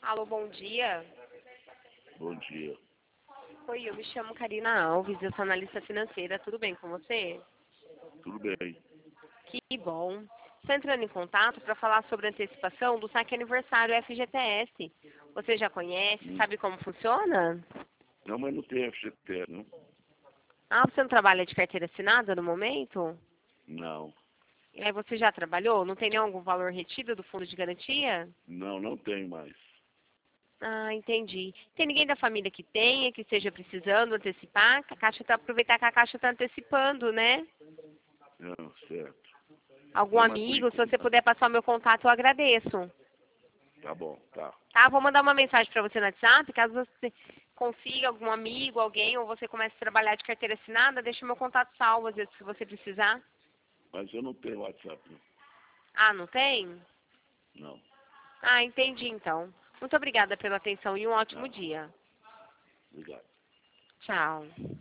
Alô, bom dia. Bom dia. Oi, eu me chamo Karina Alves, eu sou analista financeira. Tudo bem com você? Tudo bem? Que bom. Estou entrando em contato para falar sobre a antecipação do saque aniversário FGTS. Você já conhece? Sabe como funciona? Não, mas não tem FGTS, não? Ah, você não trabalha de carteira assinada no momento? Não. Você já trabalhou? Não tem nenhum algum valor retido do fundo de garantia? Não, não tem mais. Ah, entendi. Tem ninguém da família que tenha, que esteja precisando antecipar? A Caixa tá, aproveitar que a Caixa está antecipando, né? Não, certo. Algum Não, mas por amigo, se enquanto. você puder passar o meu contato, eu agradeço. Tá bom, tá. Tá? Vou mandar uma mensagem para você no WhatsApp, caso você consiga algum amigo, alguém, ou você comece a trabalhar de carteira assinada, deixa o meu contato salvo, às vezes, se você precisar. Mas eu não tenho WhatsApp, não. Ah, não tem? Não. Ah, entendi, então. Muito obrigada pela atenção e um ótimo Tá. dia. Obrigado. Tchau.